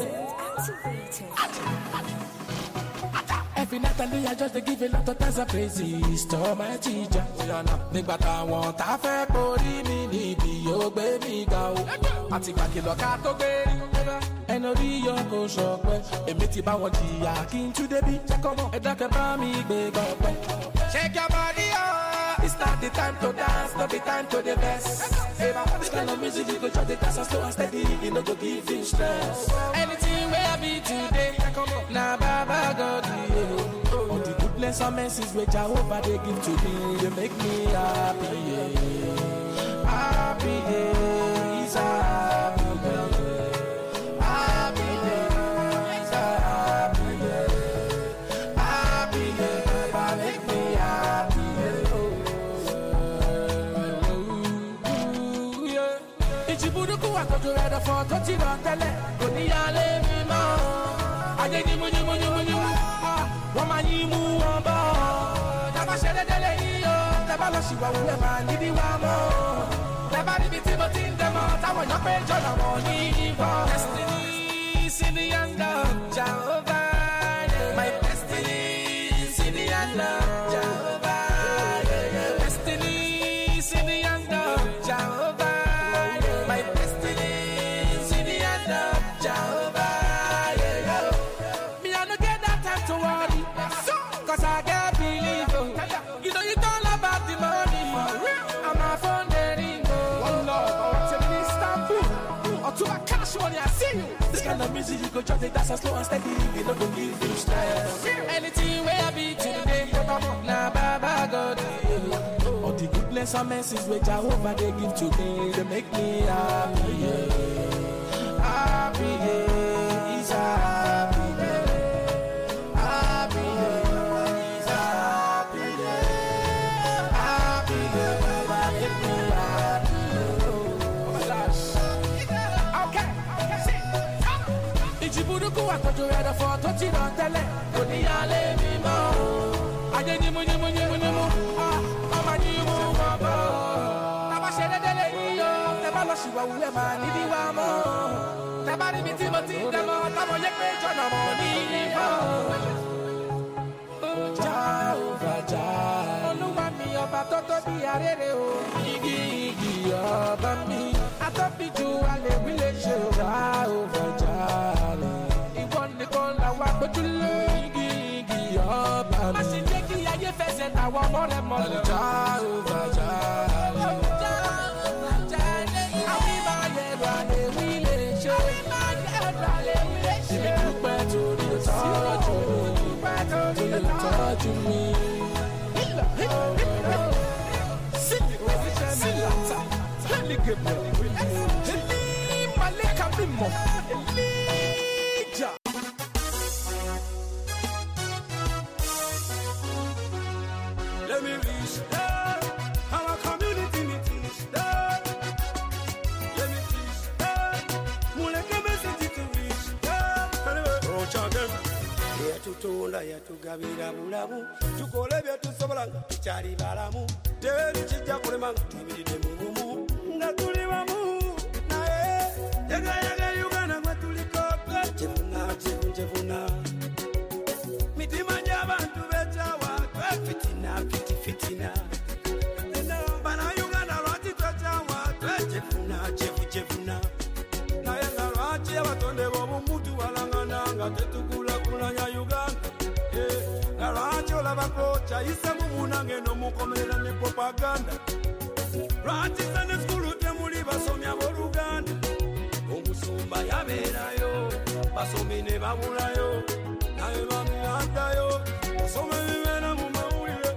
M: Every night and day I just give a lot of thanks and praises to my teacher. Nígbà táwọn tá fẹ́ borí mi níbi yóò gbé mi ga o. Àti gbàkìlọ̀ ká tó gbé rí. Ẹnu orí yọ kò sọpẹ́. Èmi ti bá wọn jìyà kí n tún débi. Ẹ dákẹ́ bá mi gbé gbọ̀pẹ́. Shake your body up. It's not the time to dance, not the time to the best. This kind of music you go try to dance and slow and steady. You no go give you stress. Anything where I be today, na Baba God you. All the goodness and mercies which Jehovah they give to me, they make me happy. Yeah. Happy day, it's a happy day. Happy day, it's a happy day. Happy day, Baba make me àtọ́jú rẹ̀ dọ̀fọ́ tó ti rọ̀ tẹ́lẹ̀ kò ní yálé mi mọ́. Ayé ni múnyúmúnyúmúnyúmú, wọ́n máa yín mú wọn bọ̀. Tábà ṣe dédélé yìí o, tẹ́bá lọ sí wàwú ẹ̀ máa níbí wá mọ́. Tẹ́bá níbi tí mo ti ń dẹ́mọ̀, táwọn èèyàn pé jọ̀nà wọ̀ ní ìbọn. Destiny is in the hand of Jehovah. My destiny is in the hand of Jehovah. Destiny is in the hand of Jehovah. My destiny is in the hand of Jehovah. Me, I don't get that time to worry, cause I get believe. You know it's all about the money. I'm a phone ring. One love, till in Istanbul. Or to a cash money, I see you. This kind of music you go just take that slow and steady. You know don't give you stress. Anything where I be today, nah baba God. All the goodness and mercies which Jehovah they give to me, they make me happy. Happy, is happy. Happy, is happy. Happy, make me happy. Oh my gosh. Okay. Ijiburuku àtọ́jú rẹ̀ dọ̀fọ́ tó ti rọ̀ tẹ́lẹ̀ kò ní yálé mi mọ́. Ayé ni múnyúmúnyúmúnyúmú, ọmọ ní mú wọn bọ̀. Tábà ṣe dédélé yìí o, tẹ́bá lọ sí wàwú ẹ̀ máa níbí wá mọ́. Tẹ́bá níbi tí mo ti ń dẹ́mọ̀, táwọn yẹ pé jọ̀nà mọ̀ ní ìbọn. Jehovah Jah, Olúwa mi ọba tó tóbi arére o. Igi ọba mi, atóbi ju alẹ́ wí lè ṣe o. Jehovah Jah, ìwọ nìkan làwọn agbójúlé. Igi ọba mi, má ṣe jẹ́ kí ayé fẹsẹ̀ tàwọn ọmọ rẹ̀ mọ́. Jehovah Jah, àwọn ìmọ̀ ayẹ̀rọ alẹ́ wí lè ṣe. Èmi dúpẹ́ torí ìtọ́jú mi. Touch me. Let me reach there. Our community meetings there. Let me reach there. Muleke message to reach there. Roach again. Yatutunda yatugabira bulamu tukole byetusobola nga tukyali balamu teri kijja kulema nga tubiridde mu bumu nga tuli wamu naye yagayaga Uganda gwe tuliko twejevuna mitima gy'abantu bekyawa twefitina fitina bana Uganda lwaki twekyawa twejevuna naye nga lwaki abatonde b'obumuntu balangana nga tetukulanya Uganda nga lwaki olabako kyayise mu munange n'omukomerera ne propaganda lwaki sane skulu temuli basomi ab'Oluganda omusumba yabeerayo basomi ne babulayo naye bamirandayo basoma ebibeera mu mawulire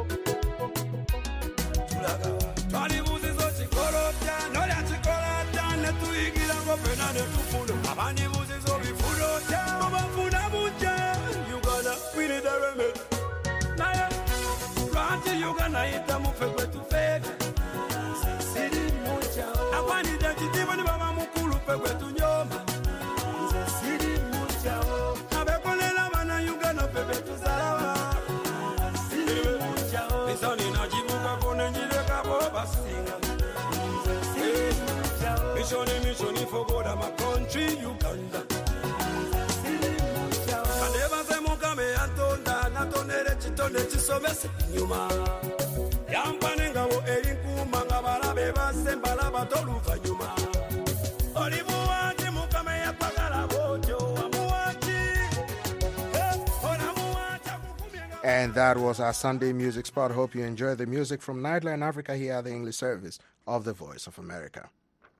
M: tulaga twalibuuzizo kikolotya nolya kikolotya ne tuyigirako fena ne tufuna abandibuuzizo bifulotya obafuna bujja Uganda we need a remedy naye lwaki Uganda yita mufe gwe tufeega siri mujjao akwanidde kitiibwa ne baba mukulu fe gwe tunyoma nze siri mujjao abekolera bana Uganda fe betuzalaba siri mujjao esani nagibukako nengirekako basinga nze siri mujjao mission for God and my country Uganda siri mujjao kandebaze mukame yantonda natonere kitonde kisomese nyuma yampane ngabo erinkuuma nga balabe basembala batoluvanyuma olimuwaki mukame yapagala botyo wamuwaki olamuwaki
E: And that was our Sunday music spot. Hope you enjoy the music from Nightline Africa here at the English service of the Voice of America.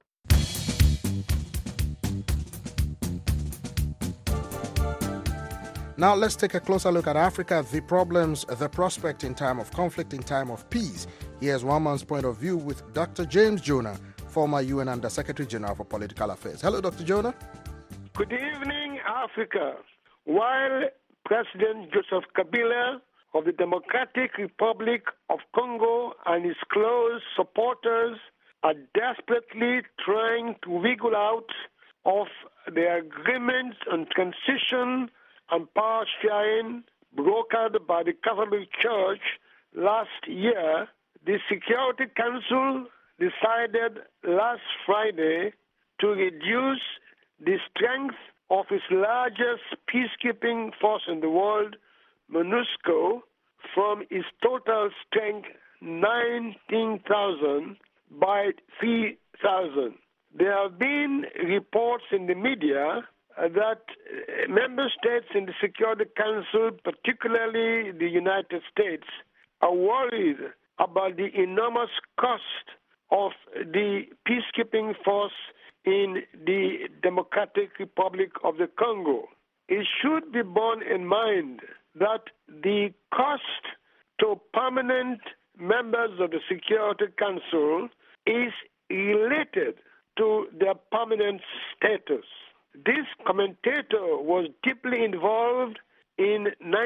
E: Now let's take a closer look at Africa, the problems, the prospect in time of conflict, in time of peace. Here's one man's point of view with Dr. James Jonah, former UN Under-Secretary General for Political Affairs. Hello, Dr. Jonah.
N: Good evening, Africa. While President Joseph Kabila of the Democratic Republic of Congo and his close supporters are desperately trying to wiggle out of the agreements on transition and power sharing brokered by the Catholic Church last year. The Security Council decided last Friday to reduce the strength of its largest peacekeeping force in the world, MONUSCO, from its total strength, 19,000, by 3,000. There have been reports in the media that member states in the Security Council, particularly the United States, are worried about the enormous cost of the peacekeeping force in the Democratic Republic of the Congo. It should be borne in mind that the cost to permanent members of the Security Council is related to their permanent status. This commentator was deeply involved in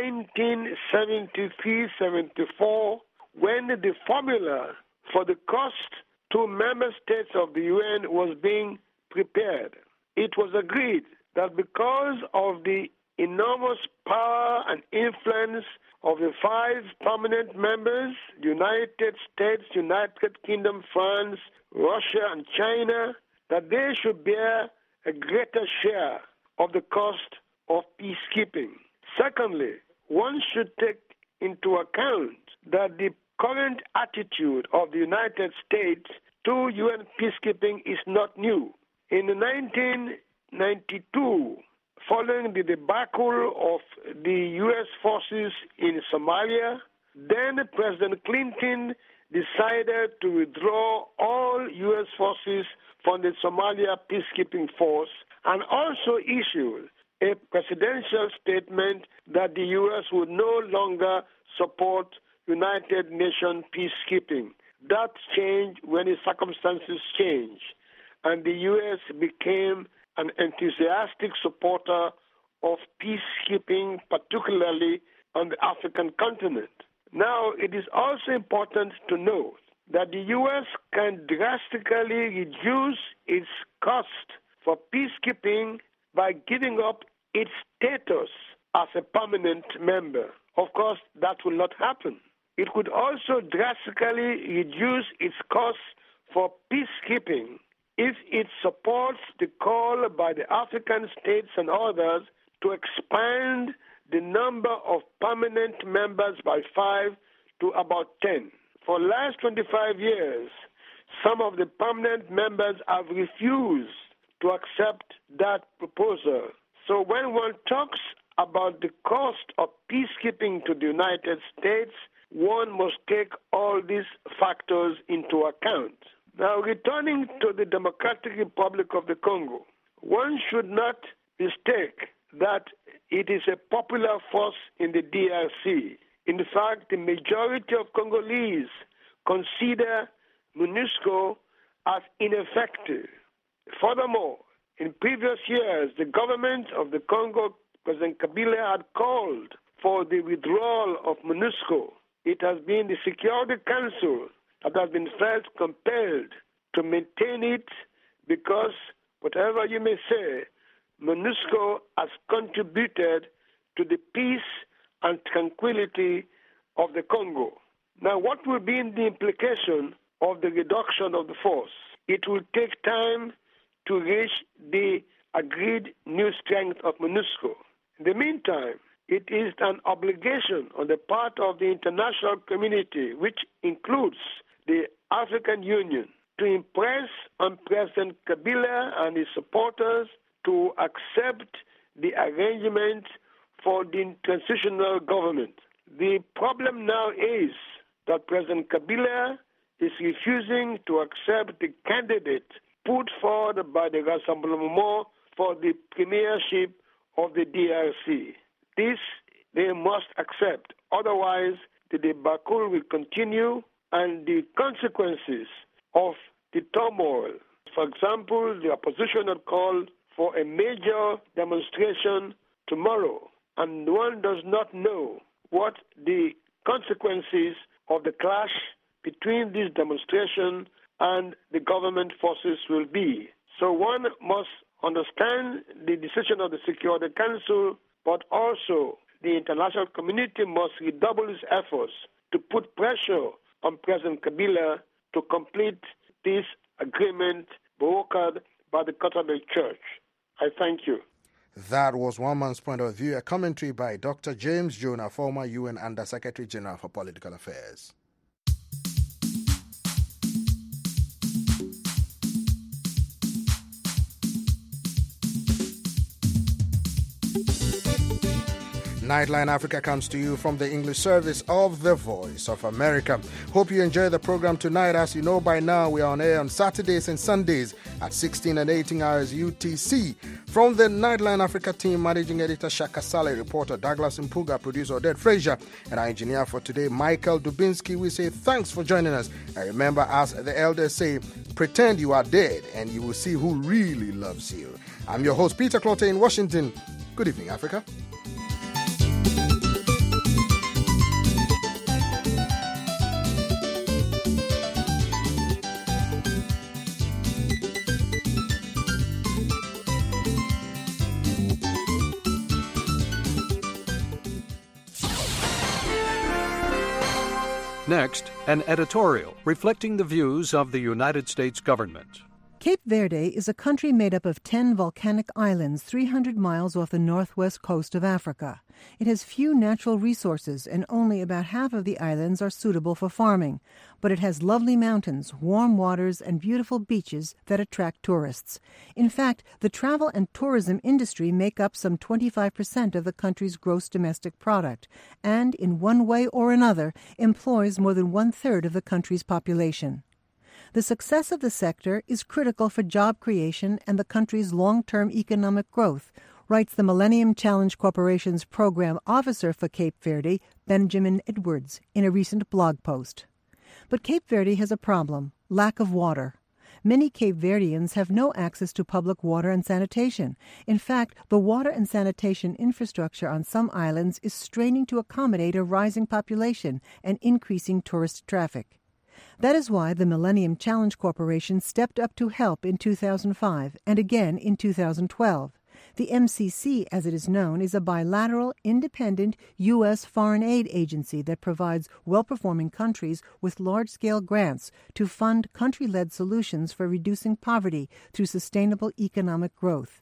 N: 1973-74 when the formula for the cost to member states of the UN was being prepared. It was agreed that because of the enormous power and influence of the 5 permanent members, United States, United Kingdom, France, Russia, and China, that they should bear a greater share of the cost of peacekeeping. Secondly, one should take into account that the current attitude of the United States to UN peacekeeping is not new. In 1992, following the debacle of the U.S. forces in Somalia, then President Clinton decided to withdraw all U.S. forces from the Somalia peacekeeping force and also issued a presidential statement that the U.S. would no longer support United Nations peacekeeping. That changed when the circumstances changed, and the U.S. became an enthusiastic supporter of peacekeeping, particularly on the African continent. Now, it is also important to note that the U.S. can drastically reduce its cost for peacekeeping by giving up its status as a permanent member. Of course, that will not happen. It could also drastically reduce its costs for peacekeeping if it supports the call by the African states and others to expand the number of permanent members by 5 to about 10. For the last 25 years, some of the permanent members have refused to accept that proposal. So when one talks about the cost of peacekeeping to the United States, one must take all these factors into account. Now, returning to the Democratic Republic of the Congo, one should not mistake that it is a popular force in the DRC. In fact, the majority of Congolese consider MONUSCO as ineffective. Furthermore, in previous years, the government of the Congo, President Kabila, had called for the withdrawal of MONUSCO. It has been the Security Council that has been felt compelled to maintain it because, whatever you may say, MONUSCO has contributed to the peace and tranquility of the Congo. Now, what will be the implication of the reduction of the force? It will take time to reach the agreed new strength of MONUSCO. In the meantime, it is an obligation on the part of the international community, which includes the African Union, to impress on President Kabila and his supporters to accept the arrangement for the transitional government. The problem now is that President Kabila is refusing to accept the candidate put forward by the Rassemblement for the premiership of the DRC. This they must accept. Otherwise, the debacle will continue and the consequences of the turmoil. For example, the opposition had called for a major demonstration tomorrow, and one does not know what the consequences of the clash between this demonstration and the government forces will be. So one must understand the decision of the Security Council, but also the international community must redouble its efforts to put pressure on President Kabila to complete this agreement brokered by the Catholic Church. I thank you.
E: That was one man's point of view, a commentary by Dr. James Jonah, former UN Under-Secretary General for Political Affairs. Nightline Africa comes to you from the English service of The Voice of America. Hope you enjoy the program tonight. As you know by now, we are on air on Saturdays and Sundays at 16 and 18 hours UTC. From the Nightline Africa team, managing editor Shaka Saleh, reporter Douglas Mpuga, producer Odette Frazier, and our engineer for today, Michael Dubinsky, we say thanks for joining us. And remember, as the elders say, pretend you are dead and you will see who really loves you. I'm your host, Peter Clottey in Washington. Good evening, Africa.
O: Next, an editorial reflecting the views of the United States government.
P: Cape Verde is a country made up of 10 volcanic islands 300 miles off the northwest coast of Africa. It has few natural resources and only about half of the islands are suitable for farming. But it has lovely mountains, warm waters, and beautiful beaches that attract tourists. In fact, the travel and tourism industry make up some 25% of the country's gross domestic product and, in one way or another, employs more than one-third of the country's population. The success of the sector is critical for job creation and the country's long-term economic growth, writes the Millennium Challenge Corporation's program officer for Cape Verde, Benjamin Edwards, in a recent blog post. But Cape Verde has a problem: lack of water. Many Cape Verdeans have no access to public water and sanitation. In fact, the water and sanitation infrastructure on some islands is straining to accommodate a rising population and increasing tourist traffic. That is why the Millennium Challenge Corporation stepped up to help in 2005 and again in 2012. The MCC, as it is known, is a bilateral, independent U.S. foreign aid agency that provides well-performing countries with large-scale grants to fund country-led solutions for reducing poverty through sustainable economic growth.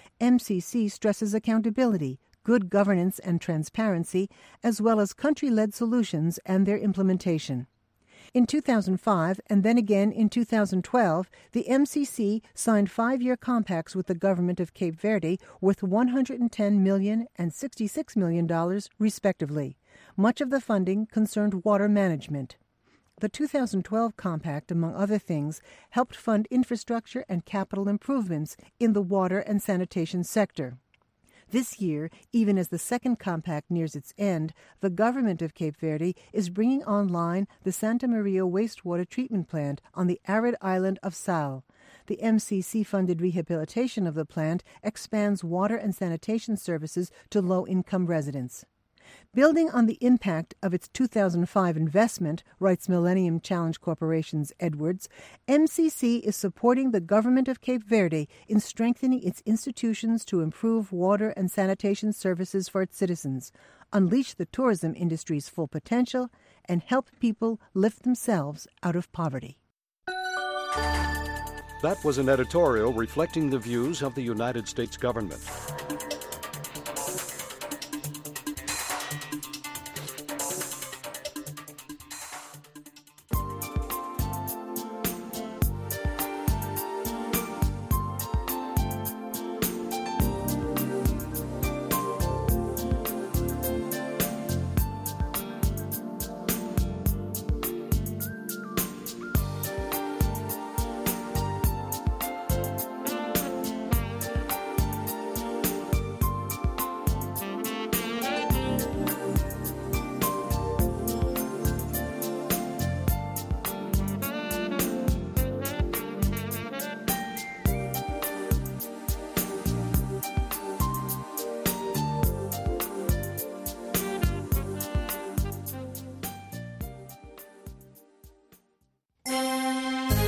P: MCC stresses accountability, good governance and transparency, as well as country-led solutions and their implementation. In 2005 and then again in 2012, the MCC signed 5-year compacts with the government of Cape Verde worth $110 million and $66 million, respectively. Much of the funding concerned water management. The 2012 compact, among other things, helped fund infrastructure and capital improvements in the water and sanitation sector. This year, even as the second compact nears its end, the government of Cape Verde is bringing online the Santa Maria wastewater treatment plant on the arid island of Sal. The MCC-funded rehabilitation of the plant expands water and sanitation services to low-income residents. Building on the impact of its 2005 investment, writes Millennium Challenge Corporation's Edwards, MCC is supporting the government of Cape Verde in strengthening its institutions to improve water and sanitation services for its citizens, unleash the tourism industry's full potential, and help people lift themselves out of poverty.
O: That was an editorial reflecting the views of the United States government.